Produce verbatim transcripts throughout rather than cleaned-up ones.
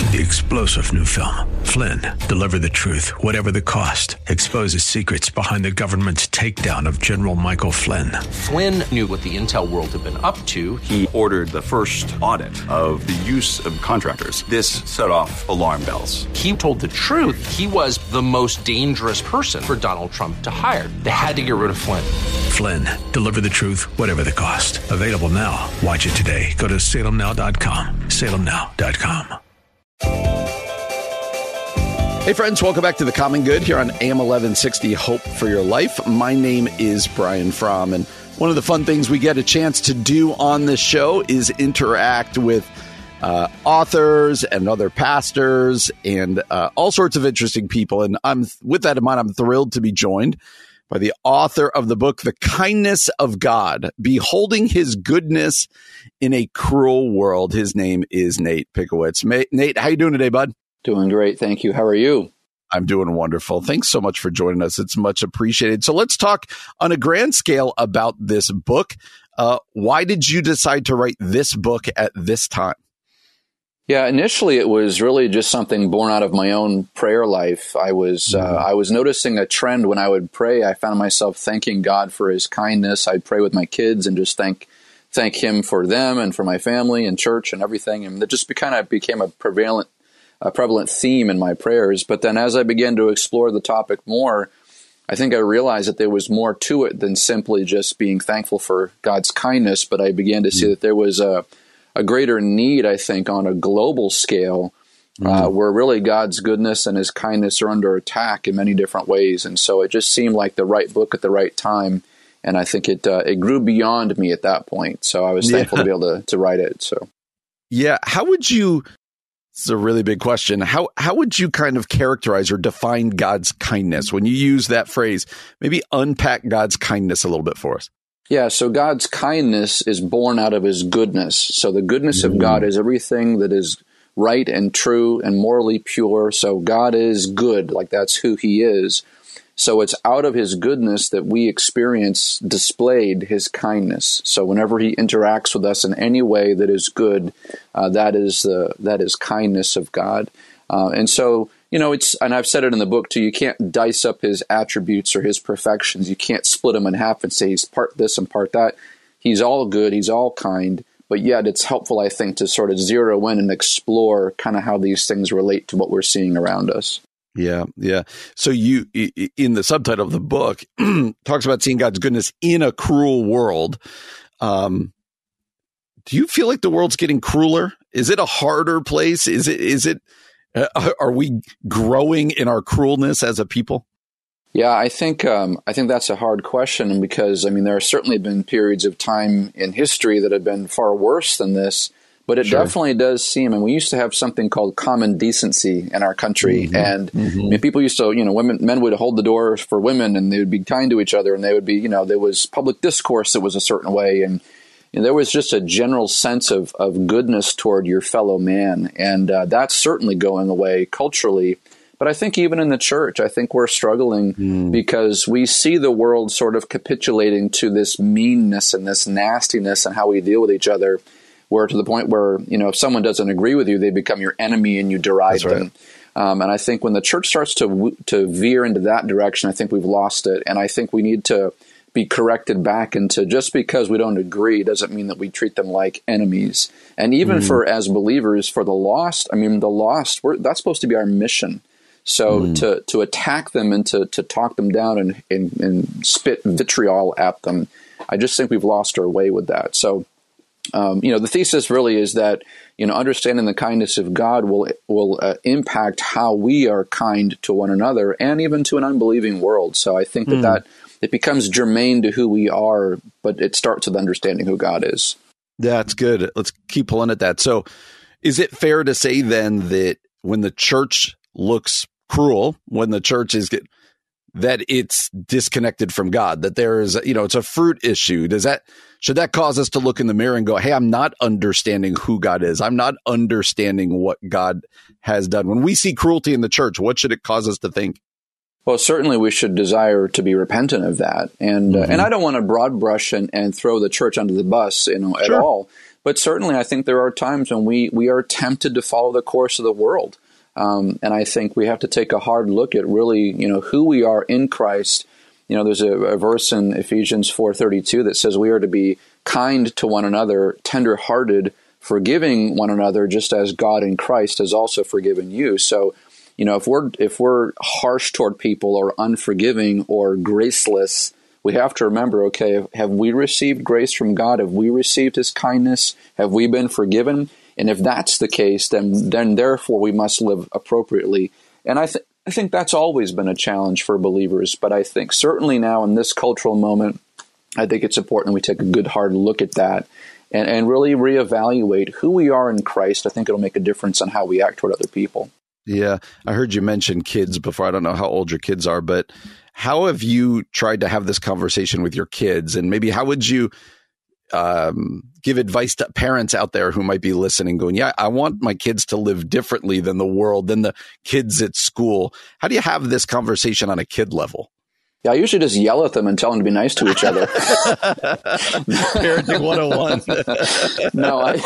the explosive new film, Flynn, deliver the truth, whatever the cost, exposes secrets behind the government's takedown of General Michael Flynn. Flynn knew what the intel world had been up to. He ordered the first audit of the use of contractors. This set off alarm bells. He told the truth. He was the most dangerous person for Donald Trump to hire. They had to get rid of Flynn. Flynn, deliver the truth, whatever the cost. Available now. Watch it today. Go to salem now dot com. salem now dot com. Hey friends, welcome back to The Common Good here on A M eleven sixty Hope for Your Life. My name is Brian Fromm, and one of the fun things we get a chance to do on this show is interact with uh, authors and other pastors and uh, all sorts of interesting people. And I'm with that in mind, I'm thrilled to be joined by the author of the book, The Kindness of God, Beholding His Goodness in a Cruel World. His name is Nate Pickowicz. Nate, how you doing today, bud? Doing great. Thank you. How are you? I'm doing wonderful. Thanks so much for joining us. It's much appreciated. So let's talk on a grand scale about this book. Uh, why did you decide to write this book at this time? Yeah, initially it was really just something born out of my own prayer life. I was uh, I was noticing a trend when I would pray. I found myself thanking God for His kindness. I'd pray with my kids and just thank thank Him for them and for my family and church and everything. And it just kind of became a prevalent, a prevalent theme in my prayers. But then as I began to explore the topic more, I think I realized that there was more to it than simply just being thankful for God's kindness. But I began to see that there was a a greater need, I think, on a global scale, uh, mm. where really God's goodness and His kindness are under attack in many different ways. And so it just seemed like the right book at the right time. And I think it uh, it grew beyond me at that point. So I was thankful yeah. to be able to, to write it. So, yeah. How would you, this is a really big question. How, how would you kind of characterize or define God's kindness when you use that phrase? Maybe unpack God's kindness a little bit for us. Yeah, so God's kindness is born out of His goodness. So the goodness of God is everything that is right and true and morally pure. So God is good, like that's who He is. So it's out of His goodness that we experience displayed His kindness. So whenever He interacts with us in any way that is good, uh, that is the that is kindness of God. Uh, and so, you know, it's, and I've said it in the book too, you can't dice up His attributes or His perfections. You can't split Him in half and say He's part this and part that. He's all good. He's all kind. But yet it's helpful, I think, to sort of zero in and explore kind of how these things relate to what we're seeing around us. Yeah, yeah. So you, in the subtitle of the book, talks about seeing God's goodness in a cruel world. Um, do you feel like the world's getting crueler? Is it a harder place? Is it, is it, Uh, are we growing in our cruelness as a people? Yeah, I think um, I think that's a hard question because, I mean, there have certainly been periods of time in history that have been far worse than this, but it sure. definitely does seem, and we used to have something called common decency in our country, mm-hmm. and mm-hmm. I mean, people used to, you know, women, men would hold the door for women, and they would be kind to each other, and they would be, you know, there was public discourse that was a certain way, and And there was just a general sense of, of goodness toward your fellow man. And uh, that's certainly going away culturally. But I think even in the church, I think we're struggling mm. because we see the world sort of capitulating to this meanness and this nastiness and how we deal with each other, where to the point where, you know, if someone doesn't agree with you, they become your enemy and you deride that's them. Right. Um, and I think when the church starts to to veer into that direction, I think we've lost it. And I think we need to be corrected back into, just because we don't agree doesn't mean that we treat them like enemies. And even mm. for, as believers, for the lost, I mean, the lost, we're, that's supposed to be our mission. So mm. to to attack them and to, to talk them down and, and, and spit vitriol at them, I just think we've lost our way with that. So, um, you know, the thesis really is that, you know, understanding the kindness of God will will uh, impact how we are kind to one another and even to an unbelieving world. So I think that mm. that it becomes germane to who we are, but it starts with understanding who God is. That's good. Let's keep pulling at that. So is it fair to say then that when the church looks cruel, when the church is get, that it's disconnected from God, that there is, you know, it's a fruit issue? Does that, should that cause us to look in the mirror and go, hey, I'm not understanding who God is. I'm not understanding what God has done. When we see cruelty in the church, what should it cause us to think? Well, certainly we should desire to be repentant of that. And mm-hmm. uh, and I don't want to broad brush and, and throw the church under the bus, you know, sure. at all. but certainly I think there are times when we, we are tempted to follow the course of the world. Um, and I think we have to take a hard look at really, you know, who we are in Christ. You know, there's a, a verse in Ephesians four thirty-two that says we are to be kind to one another, tender-hearted, forgiving one another, just as God in Christ has also forgiven you. So, you know, if we're if we're harsh toward people or unforgiving or graceless, we have to remember, okay, have we received grace from God? Have we received his kindness? Have we been forgiven? And if that's the case, then then therefore we must live appropriately. And I think I think that's always been a challenge for believers. But I think certainly now in this cultural moment, I think it's important we take a good hard look at that and, and really reevaluate who we are in Christ. I think it'll make a difference on how we act toward other people. Yeah, I heard you mention kids before. I don't know how old your kids are, but how have you tried to have this conversation with your kids? And maybe how would you um, give advice to parents out there who might be listening going, yeah, I want my kids to live differently than the world, than the kids at school. How do you have this conversation on a kid level? Yeah, I usually just yell at them and tell them to be nice to each other. Parenting one oh one. No, I,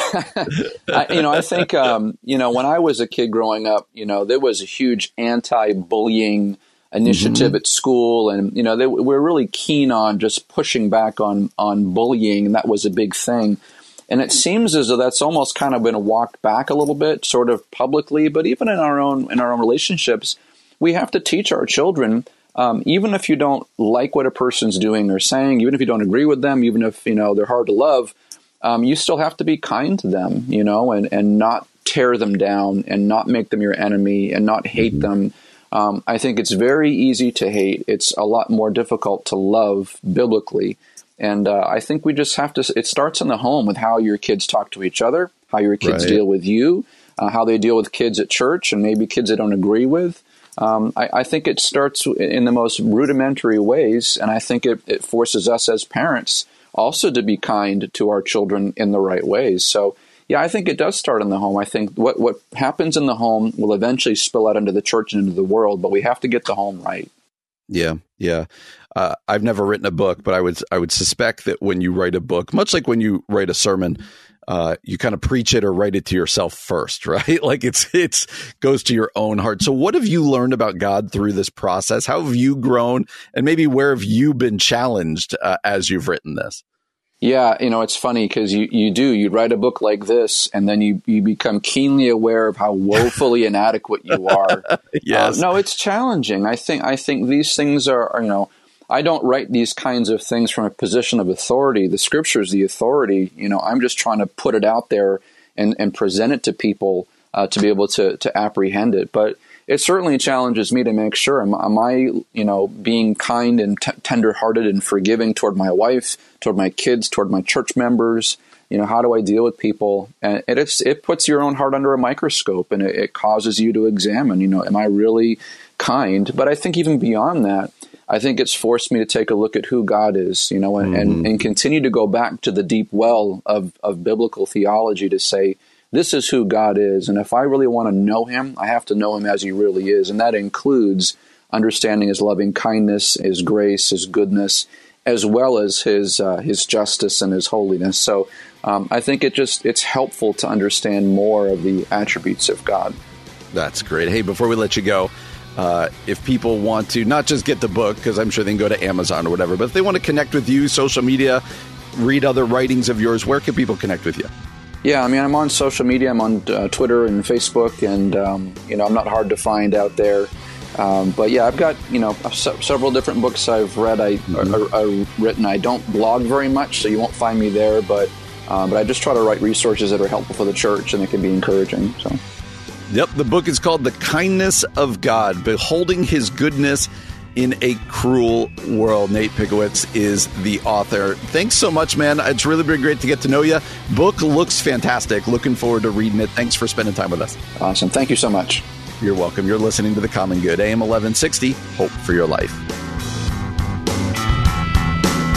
I, you know, I think, um, you know, when I was a kid growing up, you know, there was a huge anti-bullying initiative mm-hmm. at school. And, you know, they, we were really keen on just pushing back on, on bullying. And that was a big thing. And it seems as though that's almost kind of been walked back a little bit, sort of publicly, but even in our own, in our own relationships, we have to teach our children, um, even if you don't like what a person's doing or saying, even if you don't agree with them, even if, you know, they're hard to love, um, you still have to be kind to them, you know, and, and not tear them down and not make them your enemy and not hate mm-hmm. them. Um, I think it's very easy to hate. It's a lot more difficult to love biblically. And uh, I think we just have to, it starts in the home with how your kids talk to each other, how your kids right. deal with you, uh, how they deal with kids at church and maybe kids they don't agree with. Um, I, I think it starts in the most rudimentary ways. And I think it, it forces us as parents also to be kind to our children in the right ways. So yeah, I think it does start in the home. I think what, what happens in the home will eventually spill out into the church and into the world, but we have to get the home right. Yeah, yeah. Uh, I've never written a book, but I would I would suspect that when you write a book, much like when you write a sermon, uh, you kind of preach it or write it to yourself first, right? Like it's it's goes to your own heart. So what have you learned about God through this process? How have you grown? And maybe where have you been challenged uh, as you've written this? Yeah, you know, it's funny because you, you do, you write a book like this and then you, you become keenly aware of how woefully inadequate you are. Yes. Uh, no, it's challenging. I think I think these things are, are, you know, I don't write these kinds of things from a position of authority. The scripture is the authority. You know, I'm just trying to put it out there and, and present it to people uh, to be able to, to apprehend it. But it certainly challenges me to make sure, am, am I, you know, being kind and t- tender-hearted and forgiving toward my wife, toward my kids, toward my church members? You know, how do I deal with people? And it, it's, it puts your own heart under a microscope, and it, it causes you to examine, you know, am I really kind? But I think even beyond that, I think it's forced me to take a look at who God is, you know, and, mm-hmm. and, and continue to go back to the deep well of, of biblical theology to say, this is who God is. And if I really want to know him, I have to know him as he really is. And that includes understanding his loving kindness, his grace, his goodness, as well as his uh, his justice and his holiness. So um, I think it just it's helpful to understand more of the attributes of God. That's great. Hey, before we let you go, uh, if people want to not just get the book, because I'm sure they can go to Amazon or whatever, but if they want to connect with you, social media, read other writings of yours, where can people connect with you? Yeah, I mean, I'm on social media. I'm on uh, Twitter and Facebook, and, um, you know, I'm not hard to find out there. Um, but, yeah, I've got, you know, se- several different books I've read, I, mm-hmm. are, are written. I don't blog very much, so you won't find me there. But uh, but I just try to write resources that are helpful for the church and that can be encouraging. So, Yep, the book is called The Kindness of God, Beholding His Goodness in a Cruel World. Nate Pickowicz is the author. Thanks so much, man. It's really been great to get to know you. Book looks fantastic. Looking forward to reading it. Thanks for spending time with us. Awesome. Thank you so much. You're welcome. You're listening to The Common Good, A M eleven sixty, Hope for Your Life.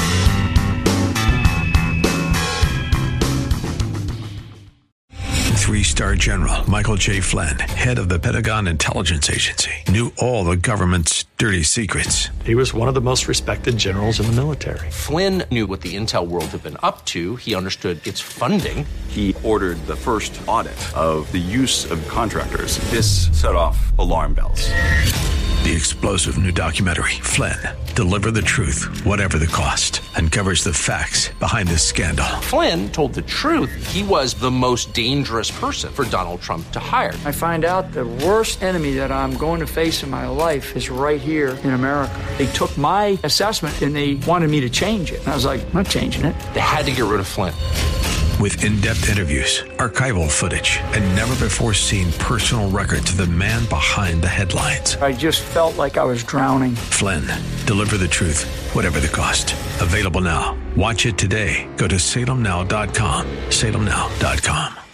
Three Three-star general Michael J. Flynn, head of the Pentagon Intelligence Agency, knew all the government's dirty secrets. He was one of the most respected generals in the military. Flynn knew what the intel world had been up to. He understood its funding. He ordered the first audit of the use of contractors. This set off alarm bells. The explosive new documentary, Flynn, Deliver the Truth, Whatever the Cost, uncovers the facts behind this scandal. Flynn told the truth. He was the most dangerous person for Donald Trump to hire. I find out the worst enemy that I'm going to face in my life is right here in America. They took my assessment and they wanted me to change it. And I was like, I'm not changing it. They had to get rid of Flynn. With in-depth interviews, archival footage, and never-before-seen personal records of the man behind the headlines. I just felt like I was drowning. Flynn, Deliver the Truth, Whatever the Cost. Available now. Watch it today. Go to salem now dot com. salem now dot com.